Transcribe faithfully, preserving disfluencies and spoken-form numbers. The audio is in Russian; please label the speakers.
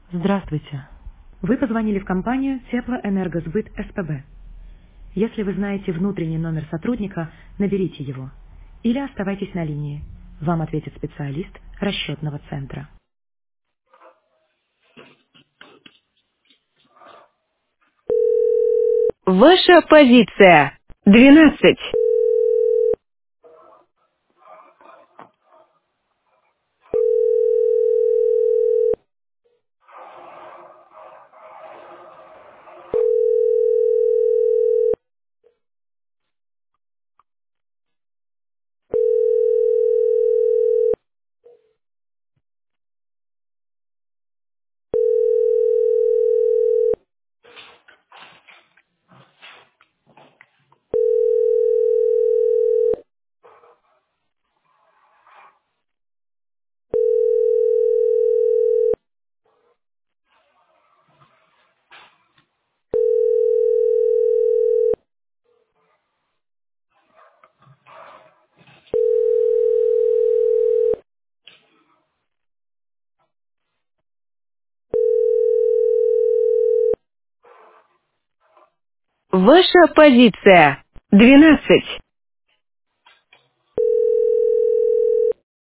Speaker 1: Здравствуйте. Вы позвонили в компанию Теплоэнергосбыт СПБ. Если вы знаете внутренний номер сотрудника, наберите его. Или оставайтесь на линии. Вам ответит специалист расчетного центра.
Speaker 2: Ваша позиция. Двенадцать. Ваша позиция. Двенадцать.